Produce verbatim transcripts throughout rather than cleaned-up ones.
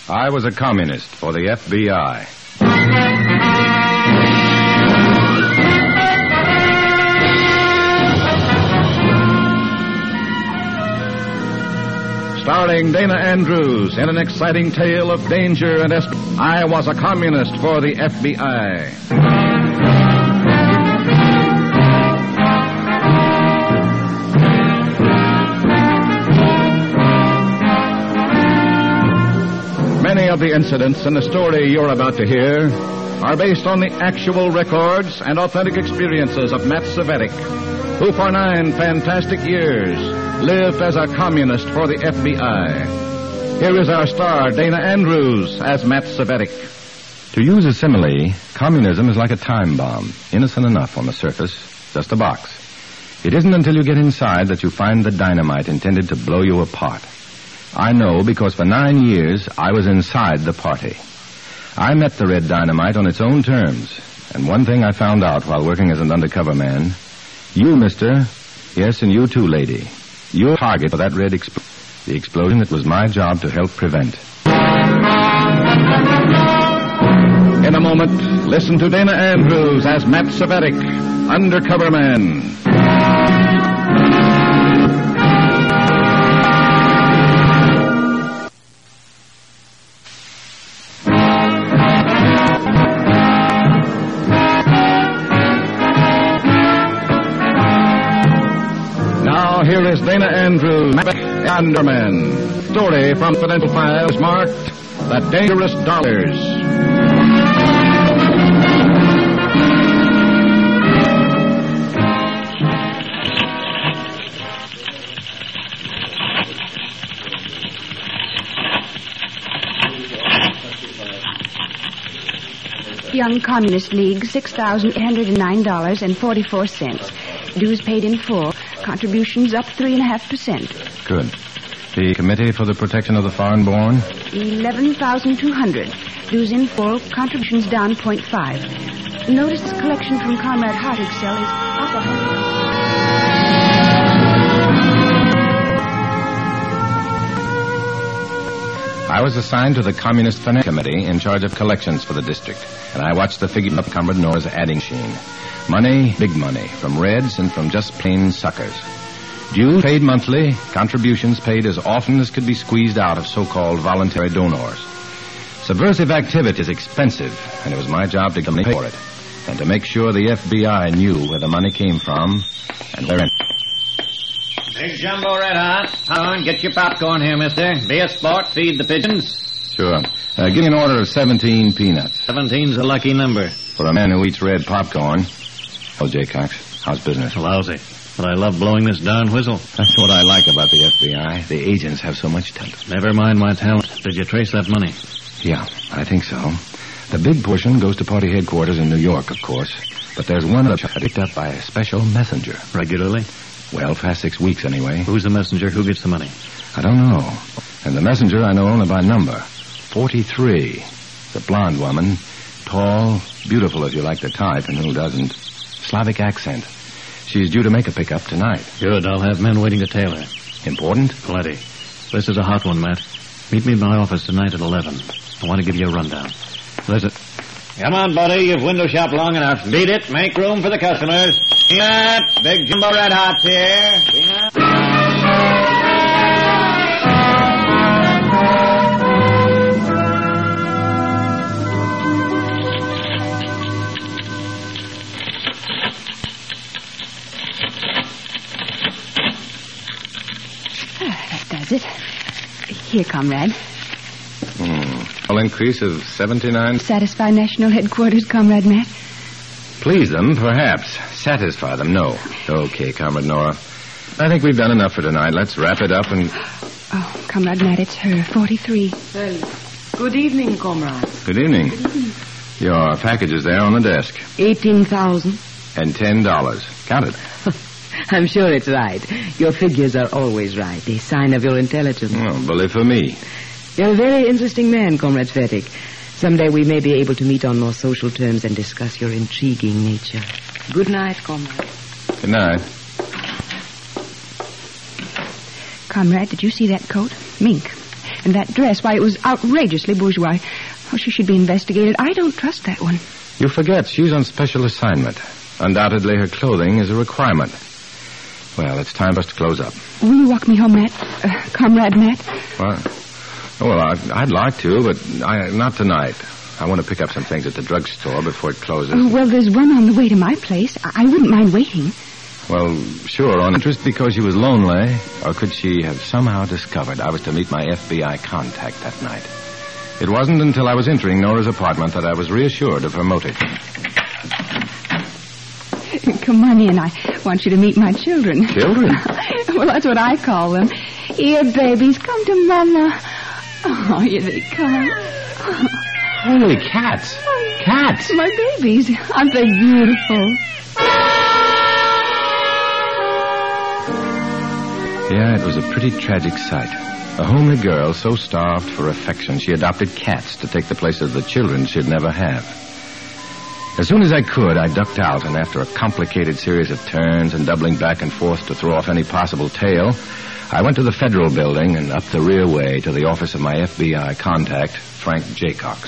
I was a communist for the F B I. Starring Dana Andrews in an exciting tale of danger and espionage. I was a communist for the F B I. Many of the incidents in the story you're about to hear are based on the actual records and authentic experiences of Matt Cvetic, who for nine fantastic years lived as a communist for the F B I. Here is our star, Dana Andrews, as Matt Cvetic. To use a simile, communism is like a time bomb, innocent enough on the surface, just a box. It isn't until you get inside that you find the dynamite intended to blow you apart. I know because for nine years I was inside the party. I met the red dynamite on its own terms, and one thing I found out while working as an undercover man, you, mister, yes, and you too, lady, you're the target for that red explosion, the explosion that was my job to help prevent. In a moment, listen to Dana Andrews as Matt Cvetic, undercover man. Here is Dana Andrews, Underman. Story from Confidential Files marked The Dangerous Dollars. Young Communist League, six thousand eight hundred nine dollars and forty-four cents. Dues paid in full. Contributions up three and a half percent. Good. The Committee for the Protection of the Foreign-Born? Eleven thousand two hundred. Dues in full. Contributions down point five. Notice this collection from Comrade Hartig's cell is up a hundred. I was assigned to the Communist Finance Committee in charge of collections for the district, and I watched the figure of Comrade Noah's adding machine. Money, big money, from Reds and from just plain suckers. Dues paid monthly, contributions paid as often as could be squeezed out of so-called voluntary donors. Subversive activity is expensive, and it was my job to pay for it, and to make sure the F B I knew where the money came from and where it... Big Jumbo Red Hot. Come on, get your popcorn here, mister. Be a sport, feed the pigeons. Sure. Uh, give me an order of seventeen peanuts. Seventeen's a lucky number. For a man who eats red popcorn. Oh, Jay Cox, how's business? Lousy. But I love blowing this darn whistle. That's what I like about the F B I. The agents have so much talent. Never mind my talent. Did you trace that money? Yeah, I think so. The big portion goes to party headquarters in New York, of course. But there's one other picked up by a special messenger. Regularly? Well, past six weeks anyway. Who's the messenger? Who gets the money? I don't know. And the messenger I know only by number. forty-three. It's a blonde woman. Tall, beautiful if you like the type, and who doesn't. Slavic accent. She's due to make a pickup tonight. Good. I'll have men waiting to tail her. Important? Plenty. This is a hot one, Matt. Meet me in my office tonight at eleven. I want to give you a rundown. There's a... Come on, buddy. You've window shopped long enough. Beat it. Make room for the customers. Peanut. Big Jumbo Red Hot's here. Peanut. Does it? Here, comrade. Hmm. An increase of seventy-nine... Satisfy National Headquarters, Comrade Matt? Please them, perhaps. Satisfy them, no. Okay, Comrade Nora. I think we've done enough for tonight. Let's wrap it up and... Oh, Comrade Matt, it's her, forty-three. Well, good evening, comrade. Good evening. Good evening. Your package is there on the desk. Eighteen thousand. And ten dollars. Count it. I'm sure it's right. Your figures are always right. A sign of your intelligence. Oh, bully for me. You're a very interesting man, Comrade Cvetic. Someday we may be able to meet on more social terms and discuss your intriguing nature. Good night, comrade. Good night. Comrade, did you see that coat? Mink. And that dress, why, it was outrageously bourgeois. Oh, she should be investigated. I don't trust that one. You forget she's on special assignment. Undoubtedly, her clothing is a requirement. Well, it's time for us to close up. Will you walk me home, Matt? Uh, Comrade Matt? Well, well I'd, I'd like to, but I, not tonight. I want to pick up some things at the drugstore before it closes. Oh, well, there's one on the way to my place. I, I wouldn't mind waiting. Well, sure, on interest because she was lonely, or could she have somehow discovered I was to meet my F B I contact that night? It wasn't until I was entering Nora's apartment that I was reassured of her motive. Come on in. I want you to meet my children. Children? Well, that's what I call them. Here, babies, come to Mama. Oh, here they come. Holy cats. Cats. My babies. Aren't they beautiful? Yeah, it was a pretty tragic sight. A homely girl so starved for affection she adopted cats to take the place of the children she'd never have. As soon as I could, I ducked out, and after a complicated series of turns and doubling back and forth to throw off any possible tail, I went to the Federal Building and up the rear way to the office of my F B I contact, Frank Jaycox.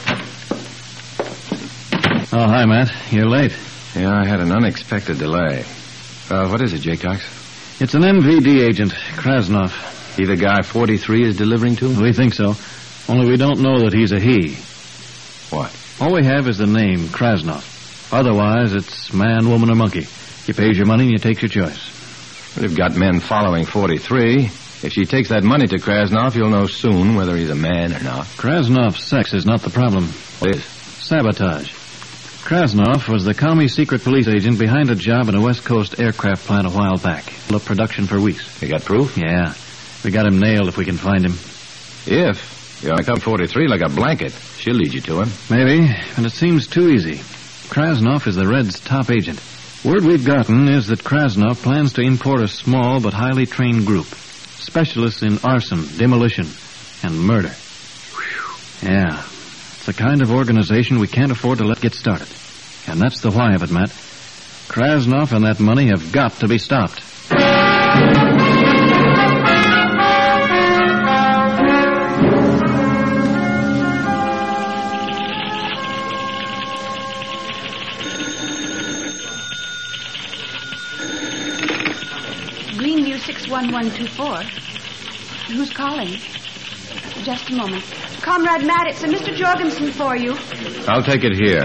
Oh, hi, Matt. You're late. Yeah, I had an unexpected delay. Uh, what is it, Jaycox? It's an M V D agent, Krasnov. He the guy forty-three is delivering to? We think so. Only we don't know that he's a he. What? All we have is the name, Krasnov. Otherwise, it's man, woman, or monkey. You pays your money and you takes your choice. We've got men following forty-three. If she takes that money to Krasnov, you'll know soon whether he's a man or not. Krasnov's sex is not the problem. What is? Sabotage. Krasnov was the commie secret police agent behind a job in a West Coast aircraft plant a while back. Looked production for weeks. You got proof? Yeah. We got him nailed if we can find him. If? You're like up forty-three like a blanket. She'll lead you to him. Maybe, and it seems too easy. Krasnov is the Reds' top agent. Word we've gotten is that Krasnov plans to import a small but highly trained group. Specialists in arson, demolition, and murder. Whew. Yeah. It's the kind of organization we can't afford to let get started. And that's the why of it, Matt. Krasnov and that money have got to be stopped. Greenview six one one two four. Who's calling? Just a moment. Comrade Matt, it's a Mister Jorgensen for you. I'll take it here.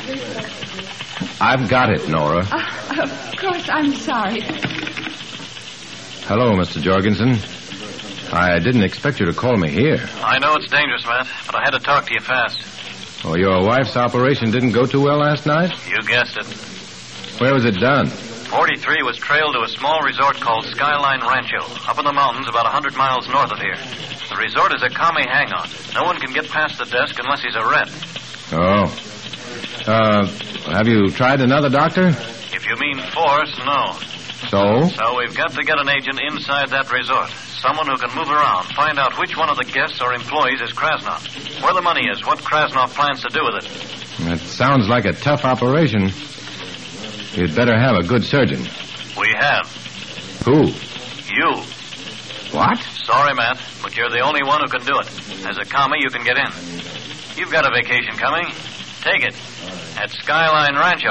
I've got it, Nora. Uh, of course, I'm sorry. Hello, Mister Jorgensen. I didn't expect you to call me here. I know it's dangerous, Matt, but I had to talk to you fast. Oh, your wife's operation didn't go too well last night? You guessed it. Where was it done? forty-three was trailed to a small resort called Skyline Rancho, up in the mountains about one hundred miles north of here. The resort is a commie hang-on. No one can get past the desk unless he's a Red. Oh. Uh, have you tried another doctor? If you mean force, no. So? So we've got to get an agent inside that resort. Someone who can move around, find out which one of the guests or employees is Krasnov. Where the money is, what Krasnov plans to do with it. That sounds like a tough operation. You'd better have a good surgeon. We have. Who? You. What? Sorry, Matt, but you're the only one who can do it. As a commie, you can get in. You've got a vacation coming. Take it. At Skyline Rancho.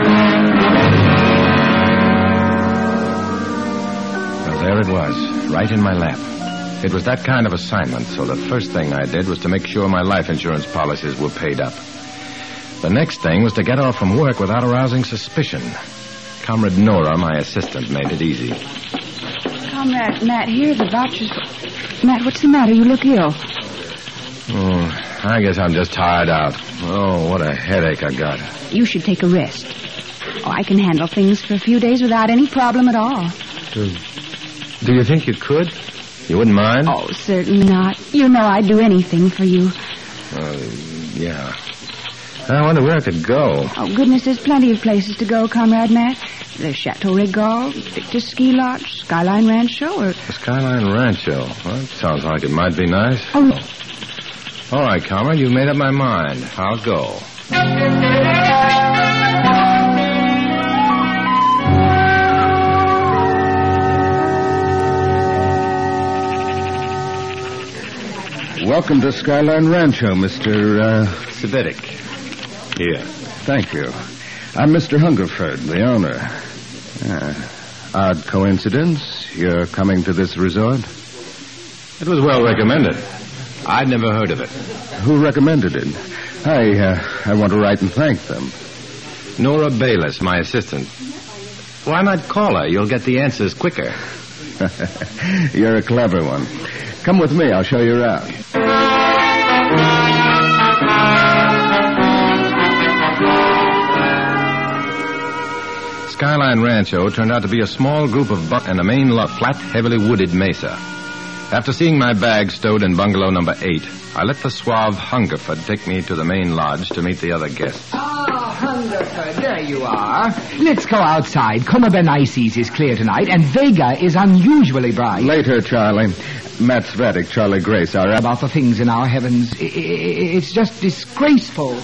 Well, there it was, right in my lap. It was that kind of assignment, so the first thing I did was to make sure my life insurance policies were paid up. The next thing was to get off from work without arousing suspicion. Comrade Nora, my assistant, made it easy. Comrade Matt, here are the vouchers. Matt, what's the matter? You look ill. Oh, I guess I'm just tired out. Oh, what a headache I got. You should take a rest. Oh, I can handle things for a few days without any problem at all. Do, do you think you could? You wouldn't mind? Oh, certainly not. You know I'd do anything for you. Uh, yeah. I wonder where I could go. Oh, goodness, there's plenty of places to go, Comrade Matt. There's Chateau Regal, Victor's Ski Lodge, Skyline Rancho, or... The Skyline Rancho. Well, that sounds like it might be nice. Oh, all right, Comrade, you've made up my mind. I'll go. Welcome to Skyline Rancho, Mister Uh... Cvetic. Here. Thank you. I'm Mister Hungerford, the owner. Uh, odd coincidence. You're coming to this resort? It was well recommended. I'd never heard of it. Who recommended it? I, uh, I want to write and thank them. Nora Bayless, my assistant. Why not call her? You'll get the answers quicker. You're a clever one. Come with me. I'll show you around. Skyline Rancho turned out to be a small group of bu- and a main lot, flat, heavily wooded mesa. After seeing my bag stowed in bungalow number eight, I let the suave Hungerford take me to the main lodge to meet the other guests. Ah, Hungerford, there you are. Let's go outside. Coma Benices is clear tonight, and Vega is unusually bright. Later, Charlie. Matt Cvetic, Charlie Grace, are About the things in our heavens. I- I- it's just disgraceful.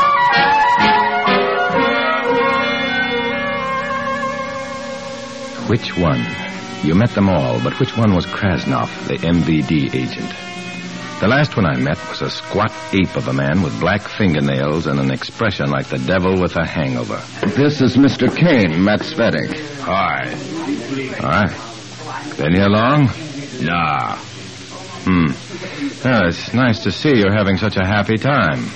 Which one? You met them all, but which one was Krasnov, the M V D agent? The last one I met was a squat ape of a man with black fingernails and an expression like the devil with a hangover. This is Mister Kane, Matt Cvetic. Hi. Hi. Been here long? Nah. Hmm. Well, it's nice to see you're having such a happy time.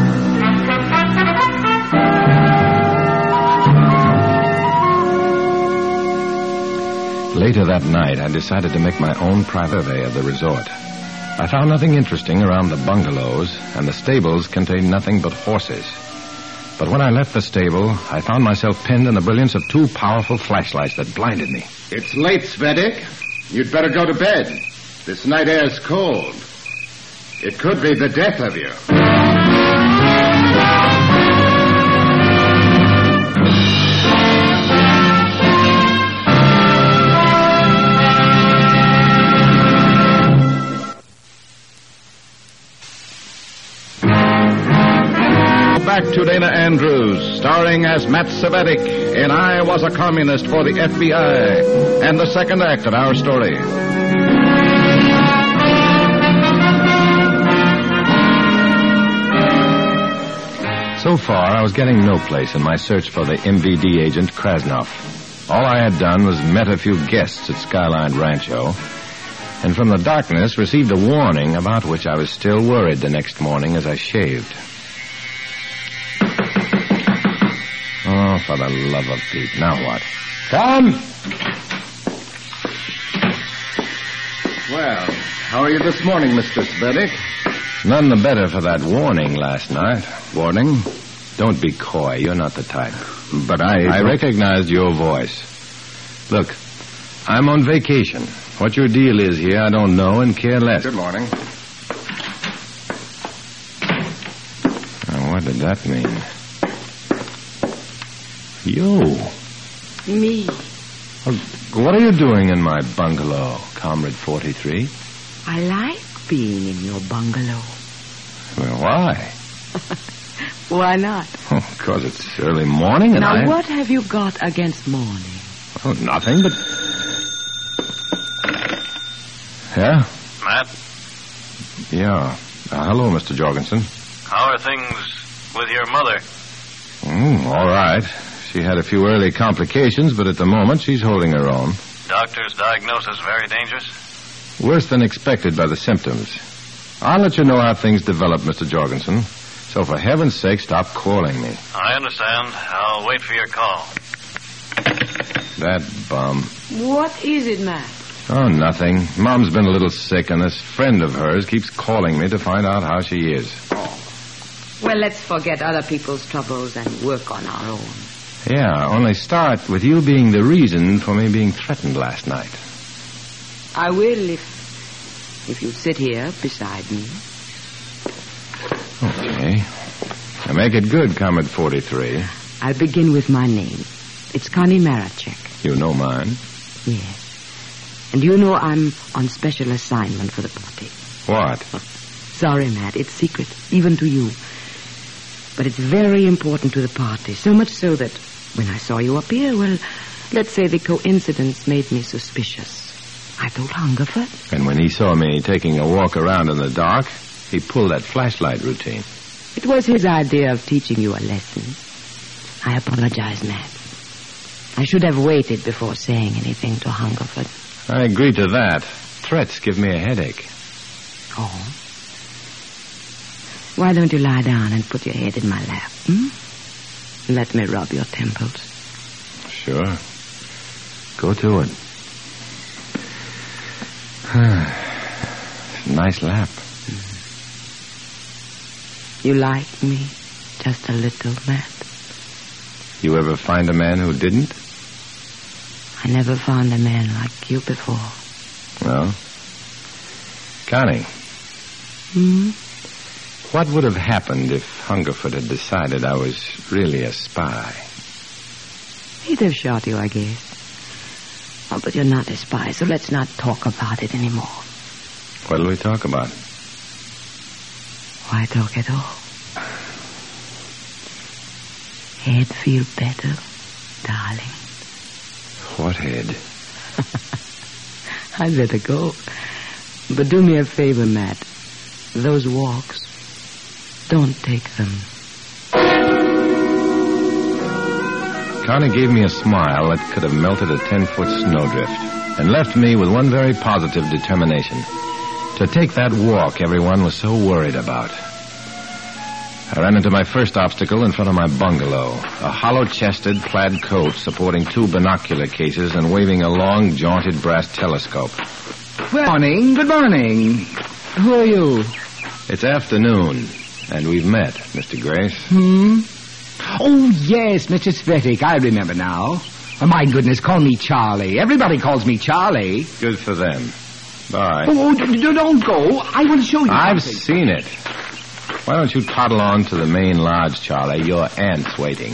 Later that night, I decided to make my own private survey of the resort. I found nothing interesting around the bungalows, and the stables contained nothing but horses. But when I left the stable, I found myself pinned in the brilliance of two powerful flashlights that blinded me. It's late, Cvetic. You'd better go to bed. This night air's cold. It could be the death of you. Back to Dana Andrews, starring as Matt Cvetic in I Was a Communist for the F B I, and the second act of our story. So far, I was getting no place in my search for the M V D agent Krasnov. All I had done was met a few guests at Skyline Rancho, and from the darkness received a warning about which I was still worried the next morning as I shaved. Oh, for the love of Pete. Now what? Come! Well, how are you this morning, Mister Cvetic? None the better for that warning last night. Warning? Don't be coy. You're not the type. But I... I recognized your voice. Look, I'm on vacation. What your deal is here, I don't know and care less. Good morning. Now, what did that mean? You. Me. Well, what are you doing in my bungalow, Comrade forty-three? I like being in your bungalow. Well, why? Why not? Oh, because it's early morning and now, I... what have you got against morning? Oh, nothing, but... Yeah? Matt, Yeah. Uh, hello, Mister Jorgensen. how are things with your mother? Mm, all right. She had a few early complications, but at the moment she's holding her own. Doctor's diagnosis very dangerous? Worse than expected by the symptoms. I'll let you know how things develop, Mister Jorgensen. So for heaven's sake, stop calling me. I understand. I'll wait for your call. That bum. What is it, Matt? Oh, nothing. Mom's been a little sick, and this friend of hers keeps calling me to find out how she is. Well, let's forget other people's troubles and work on our own. Yeah, only start with you being the reason for me being threatened last night. I will if if you sit here beside me. Okay. Now make it good, Comrade forty-three. I'll begin with my name. It's Connie Marachek. You know mine. Yes. And you know I'm on special assignment for the party. What? Sorry, Matt, it's secret, even to you. But it's very important to the party, so much so that... when I saw you up here, well, let's say the coincidence made me suspicious. I told Hungerford. And when he saw me taking a walk around in the dark, he pulled that flashlight routine. It was his idea of teaching you a lesson. I apologize, Matt. I should have waited before saying anything to Hungerford. I agree to that. Threats give me a headache. Oh? Why don't you lie down and put your head in my lap, hmm? Let me rub your temples. Sure. Go to it. Nice lap. You like me just a little, Matt? You ever find a man who didn't? I never found a man like you before. Well, Connie. Hmm? What would have happened if Hungerford had decided I was really a spy? He'd have shot you, I guess. Oh, but you're not a spy, so let's not talk about it anymore. What'll we talk about? Why talk at all? Head feel better, darling? What head? I'd better go. But do me a favor, Matt. Those walks, don't take them. Connie gave me a smile that could have melted a ten-foot snowdrift and left me with one very positive determination. To take that walk everyone was so worried about. I ran into my first obstacle in front of my bungalow, a hollow-chested plaid coat supporting two binocular cases and waving a long, jaunted brass telescope. Good morning, good morning. Who are you? It's afternoon, and we've met, Mister Grace. Hmm? Oh, yes, Mister Svetic, I remember now. Oh, my goodness, call me Charlie. Everybody calls me Charlie. Good for them. Bye. Oh, d- d- don't go. I want to show you I've something. seen it. Why don't you toddle on to the main lodge, Charlie? Your aunt's waiting.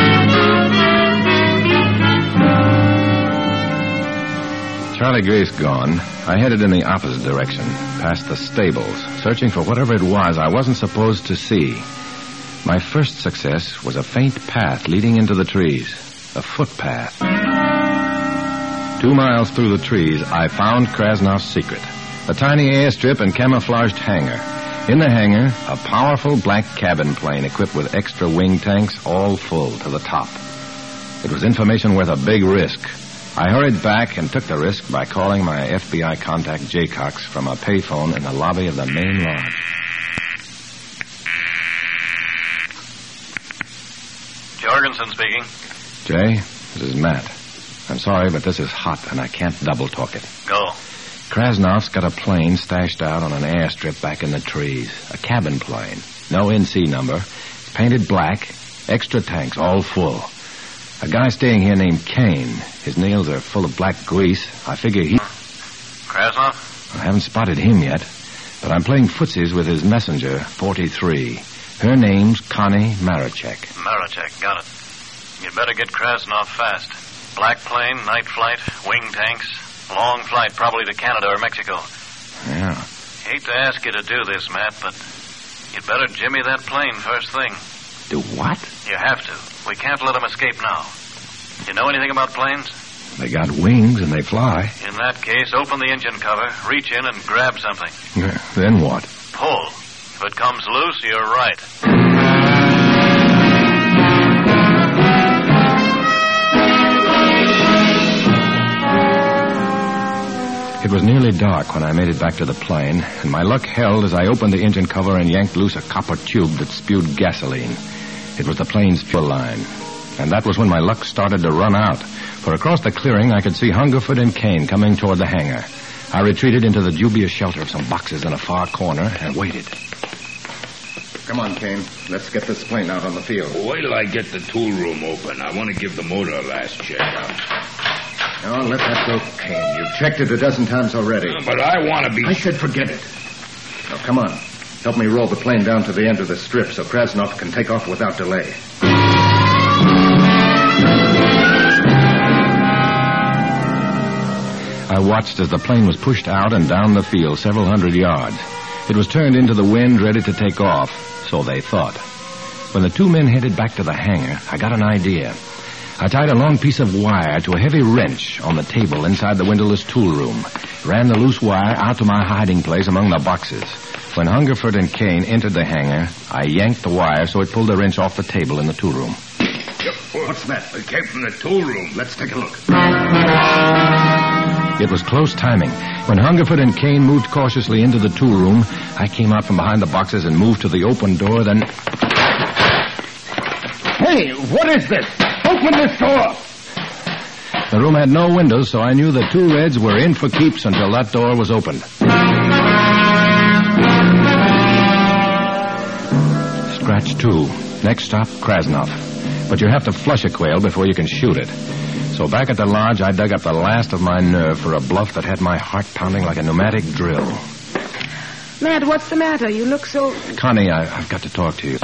Charlie Grace gone, I headed in the opposite direction, past the stables, searching for whatever it was I wasn't supposed to see. My first success was a faint path leading into the trees, a footpath. Two miles through the trees, I found Krasnoff's secret, a tiny airstrip and camouflaged hangar. In the hangar, a powerful black cabin plane equipped with extra wing tanks, all full to the top. It was information worth a big risk. I hurried back and took the risk by calling my F B I contact Jay Cox from a payphone in the lobby of the main lodge. Jorgensen speaking. Jay, this is Matt. I'm sorry, but this is hot and I can't double talk it. Go. Krasnoff's got a plane stashed out on an airstrip back in the trees. A cabin plane. No N C number. Painted black. Extra tanks, all full. A guy staying here named Kane. His nails are full of black grease. I figure he... Krasnoff? I haven't spotted him yet, but I'm playing footsies with his messenger, forty-three. Her name's Connie Marachek. Marachek, got it. You'd better get Krasnoff fast. Black plane, night flight, wing tanks... Long flight, probably to Canada or Mexico. Yeah. Hate to ask you to do this, Matt, but you'd better jimmy that plane first thing. Do what? You have to. We can't let them escape now. You know anything about planes? They got wings and they fly. In that case, open the engine cover, reach in and grab something. Yeah, then what? Pull. If it comes loose, you're right. It was nearly dark when I made it back to the plane, and my luck held as I opened the engine cover and yanked loose a copper tube that spewed gasoline. It was the plane's fuel line. And that was when my luck started to run out, for across the clearing I could see Hungerford and Kane coming toward the hangar. I retreated into the dubious shelter of some boxes in a far corner and waited. Come on, Kane. Let's get this plane out on the field. Wait till I get the tool room open. I want to give the motor a last check out. No, let that go, Kane. You've checked it a dozen times already. But I want to be... I said forget it. Now, come on. Help me roll the plane down to the end of the strip so Krasnoff can take off without delay. I watched as the plane was pushed out and down the field several hundred yards. It was turned into the wind, ready to take off, so they thought. When the two men headed back to the hangar, I got an idea. I tied a long piece of wire to a heavy wrench on the table inside the windowless tool room, ran the loose wire out to my hiding place among the boxes. When Hungerford and Kane entered the hangar, I yanked the wire so it pulled the wrench off the table in the tool room. What's that? It came from the tool room. Let's take a look. It was close timing. When Hungerford and Kane moved cautiously into the tool room, I came out from behind the boxes and moved to the open door, then... Hey, what is this? Open this door! The room had no windows, so I knew the two Reds were in for keeps until that door was opened. Scratch two. Next stop, Krasnov. But you have to flush a quail before you can shoot it. So back at the lodge, I dug up the last of my nerve for a bluff that had my heart pounding like a pneumatic drill. Matt, what's the matter? You look so... Connie, I, I've got to talk to you.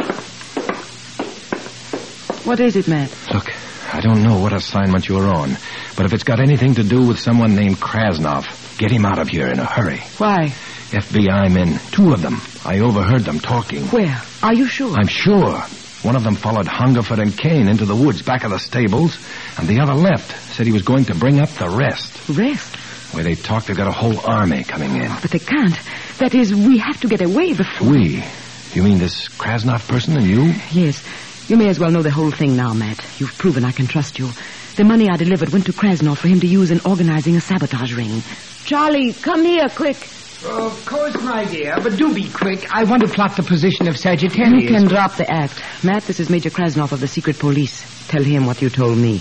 What is it, Matt? Look, I don't know what assignment you're on, but if it's got anything to do with someone named Krasnov, get him out of here in a hurry. Why? F B I men, two of them. I overheard them talking. Where? Are you sure? I'm sure. One of them followed Hungerford and Kane into the woods back of the stables, and the other left, said he was going to bring up the rest. Rest? Where they talk, they've got a whole army coming in. But they can't. That is, we have to get away before... We? You mean this Krasnov person and you? Yes. You may as well know the whole thing now, Matt. You've proven I can trust you. The money I delivered went to Krasnov for him to use in organizing a sabotage ring. Charlie, come here, quick. Of course, my dear, but do be quick. I want to plot the position of Sagittarius. You can drop the act. Matt, this is Major Krasnov of the secret police. Tell him what you told me.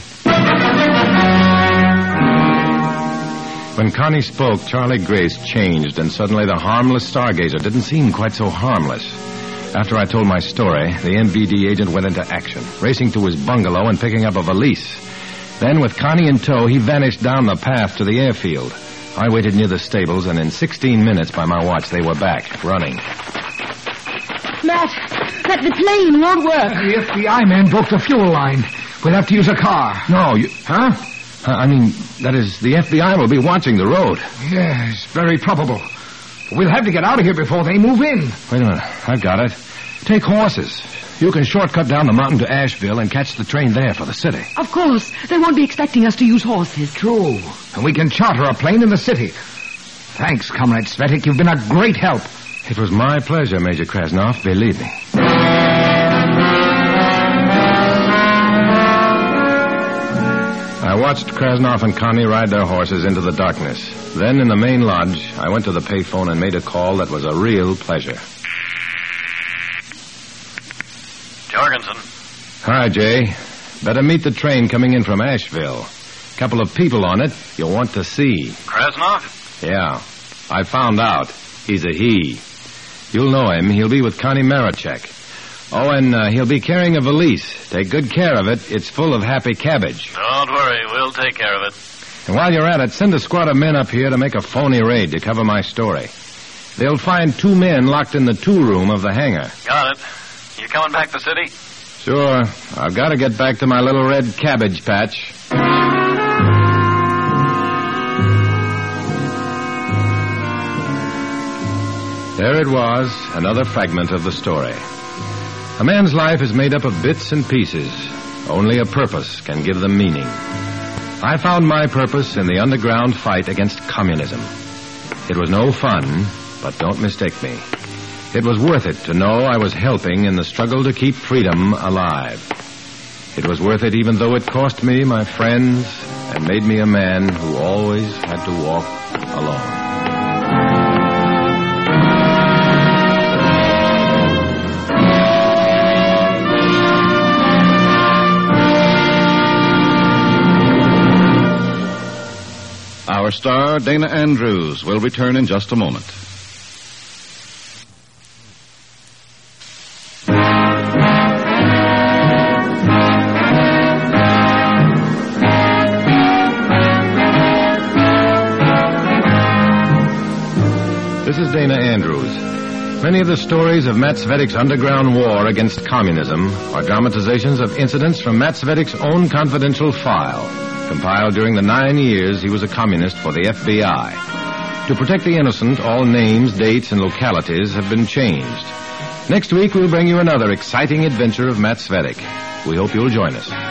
When Connie spoke, Charlie Grace changed, and suddenly the harmless stargazer didn't seem quite so harmless. After I told my story, the M V D agent went into action, racing to his bungalow and picking up a valise. Then, with Connie in tow, he vanished down the path to the airfield. I waited near the stables, and in sixteen minutes by my watch, they were back, running. Matt, Matt, the plane won't work. The F B I man broke the fuel line. We'll have to use a car. No, you... Huh? I mean, that is, the F B I will be watching the road. Yes, very probable. We'll have to get out of here before they move in. Wait a minute. I've got it. Take horses. You can shortcut down the mountain to Asheville and catch the train there for the city. Of course. They won't be expecting us to use horses. True. And we can charter a plane in the city. Thanks, Comrade Svetik. You've been a great help. It was my pleasure, Major Krasnov. Believe me. I watched Krasnov and Connie ride their horses into the darkness. Then, in the main lodge, I went to the payphone and made a call that was a real pleasure. Jorgensen. Hi, Jay. Better meet the train coming in from Asheville. Couple of people on it you'll want to see. Krasnov? Yeah. I found out. He's a he. You'll know him. He'll be with Connie Marichek. Oh, and uh, he'll be carrying a valise. Take good care of it. It's full of happy cabbage. Don't worry. We'll take care of it. And while you're at it, send a squad of men up here to make a phony raid to cover my story. They'll find two men locked in the tool room of the hangar. Got it. You coming back to city? Sure. I've got to get back to my little red cabbage patch. There it was, another fragment of the story. A man's life is made up of bits and pieces. Only a purpose can give them meaning. I found my purpose in the underground fight against communism. It was no fun, but don't mistake me. It was worth it to know I was helping in the struggle to keep freedom alive. It was worth it even though it cost me my friends and made me a man who always had to walk alone. Our star, Dana Andrews, will return in just a moment. This is Dana Andrews. Many of the stories of Matt Svetik's underground war against communism are dramatizations of incidents from Matt Svetik's own confidential file, compiled during the nine years he was a communist for the F B I. To protect the innocent, all names, dates, and localities have been changed. Next week, we'll bring you another exciting adventure of Matt Svetik. We hope you'll join us.